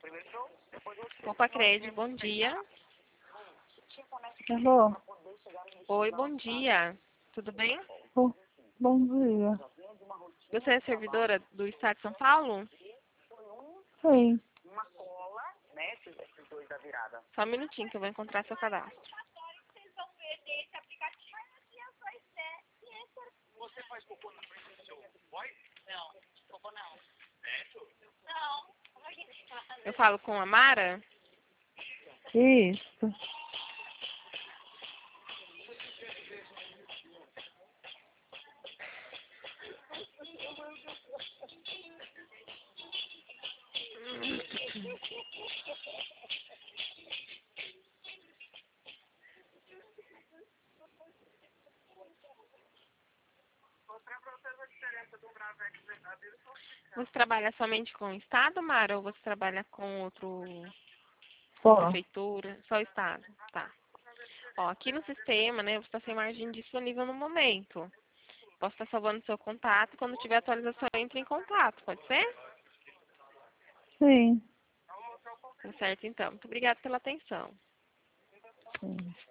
Copa Cred, bom dia. Alô? Oi, bom dia. Tudo bem? Bom dia. Você é servidora do Estado de São Paulo? Sim. Só um minutinho que eu vou encontrar seu cadastro. Você faz cocô no banheiro do seu boy? Não, cocô não. Sério? Não. Eu falo com a Mara? Isso. Você trabalha somente com o Estado, Mara, ou você trabalha com outro Só. prefeitura? Só o Estado, tá. Ó, aqui no sistema, né, você está sem margem disponível no momento. Posso estar salvando seu contato, quando tiver atualização, entre em contato, pode ser? Sim. Tá certo, então. Muito obrigada pela atenção. Sim.